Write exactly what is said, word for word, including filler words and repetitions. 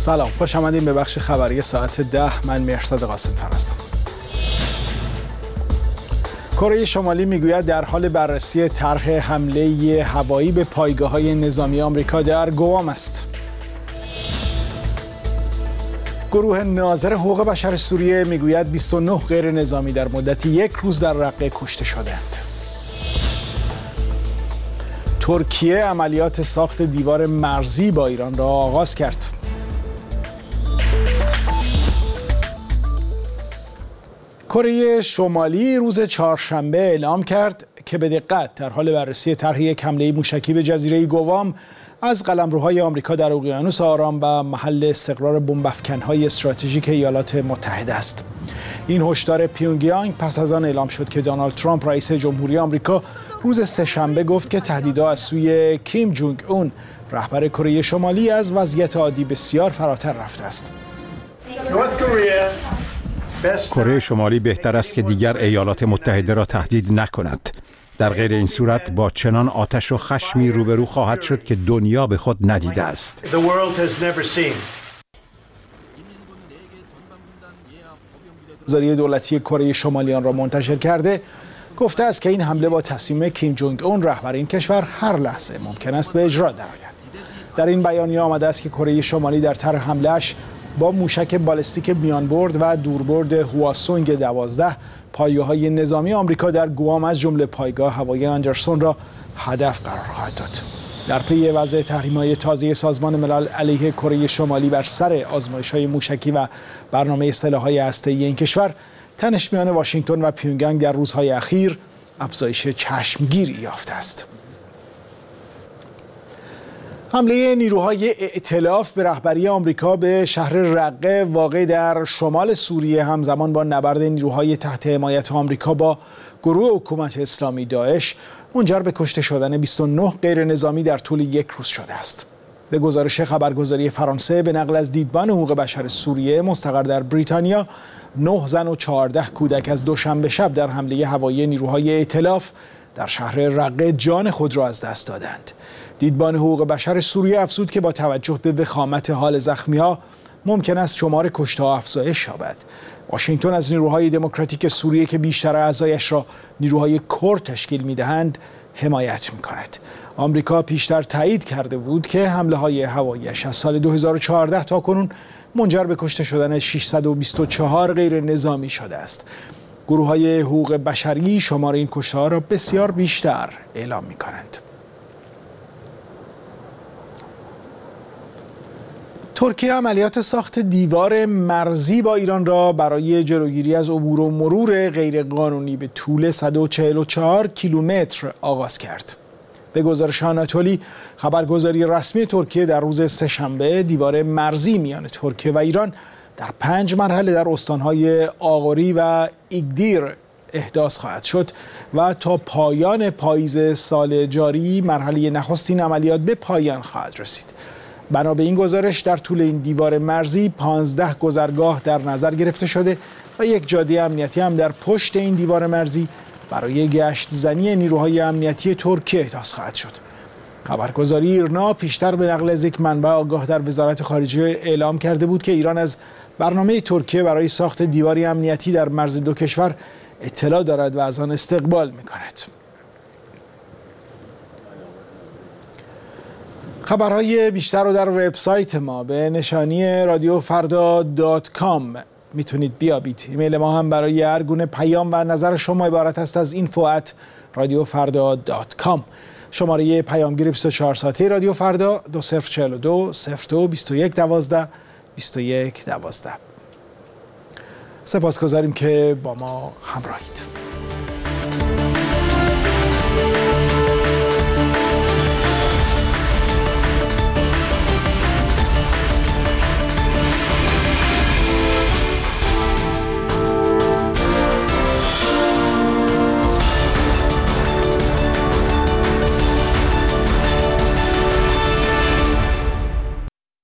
سلام، خوش آمدید به بخش خبری ساعت ده. من مهرزاد قاسم فر هستم. کره شمالی میگوید در حال بررسی طرح حمله هوایی به پایگاه‌های نظامی آمریکا در گوام است. گروه ناظر حقوق بشر سوریه میگوید بیست و نه غیر نظامی در مدت یک روز در رقه کشته شدند. ترکیه عملیات ساخت دیوار مرزی با ایران را آغاز کرد. کره شمالی روز چهارشنبه اعلام کرد که به دقت در حال بررسی طرح یک حمله موشکی به جزیره گوام از قلمروهای آمریکا در اقیانوس آرام و محل استقرار بمب‌افکن‌های استراتژیک ایالات متحده است. این هشدار پیونگیانگ پس از آن اعلام شد که دونالد ترامپ رئیس جمهوری آمریکا روز سه‌شنبه گفت که تهدیدها از سوی کیم جونگ اون رهبر کره شمالی از وضعیت عادی بسیار فراتر رفته است. کره شمالی بهتر است که دیگر ایالات متحده را تهدید نکند. در غیر این صورت با چنان آتش و خشمی روبرو خواهد شد که دنیا به خود ندیده است. وزارت دولتی کره شمالی آن را منتشر کرده گفته است که این حمله با تصمیم کیم جونگ اون رهبر این کشور هر لحظه ممکن است به اجرا درآید. در این بیانیه آمده است که کره شمالی در طرح حمله‌اش با موشک بالستیک میانبرد و دوربرد هواسونگ دوازده پایگاه‌های نظامی آمریکا در گوام از جمله پایگاه هوایی اندرسون را هدف قرار خواهد داد. در پی وضع تحریم‌های تازه سازمان ملل علیه کره شمالی بر سر آزمایش‌های موشکی و برنامه سلاح‌های هسته‌ای این کشور، تنش میان واشنگتن و پیونگیانگ در روزهای اخیر افزایش چشمگیری یافته است. حمله نیروهای ائتلاف به رهبری آمریکا به شهر رقه واقع در شمال سوریه همزمان با نبرد نیروهای تحت حمایت آمریکا با گروه حکومت اسلامی داعش منجر به کشته شدن بیست و نه غیر نظامی در طول یک روز شده است. به گزارش خبرگزاری فرانسه به نقل از دیدبان حقوق بشر سوریه مستقر در بریتانیا، نه زن و چهارده کودک از دوشنبه شب در حمله هوایی نیروهای ائتلاف در شهر رقه جان خود را از دست دادند. دیدبان حقوق بشر سوریه افزود که با توجه به وخامت حال زخمی‌ها ممکن است شمار کشته‌ها افزایش یابد. واشنگتن از نیروهای دموکراتیک سوریه که بیشتر اعضایش را نیروهای کرد تشکیل می‌دهند حمایت می‌کند. آمریکا پیشتر تایید کرده بود که حمله‌های هوایی‌اش از سال دو هزار و چهارده تا کنون منجر به کشته شدن ششصد و بیست و چهار غیر نظامی شده است. گروه‌های حقوق بشری شمار این کشته‌ها را بسیار بیشتر اعلام می‌کنند. ترکیه عملیات ساخت دیوار مرزی با ایران را برای جلوگیری از عبور و مرور غیرقانونی به طول صد و چهل و چهار کیلومتر آغاز کرد. به گزارش آناتولی، خبرگزاری رسمی ترکیه در روز سه‌شنبه دیوار مرزی میان ترکیه و ایران در پنج مرحله در استانهای آغوری و ایگدیر احداث خواهد شد و تا پایان پاییز سال جاری مرحله نخستین عملیات به پایان خواهد رسید. بنا به این گزارش در طول این دیوار مرزی پانزده گذرگاه در نظر گرفته شده و یک جاده امنیتی هم در پشت این دیوار مرزی برای گشت زنی نیروهای امنیتی ترکیه احداث خواهد شد. خبرگزاری ایرنا پیشتر به نقل از یک منبع آگاه در وزارت خارجه اعلام کرده بود که ایران از برنامه ترکیه برای ساخت دیواری امنیتی در مرز دو کشور اطلاع دارد و از آن استقبال می‌کند. خبرهای بیشتر رو در وبسایت ما به نشانی رادیو فردا دات کام میتونید بیابید. ایمیل ما هم برای هر گونه پیام و نظر شما عبارت است از اینفو ات رادیو فردا دات کام. شماره پیامگیر بیست و چهار ساعته رادیو فردا دو صفر چهار دو صفر دو بیست و یک دوازده بیست و یک دوازده. سپاسگزاریم که با ما همراهید.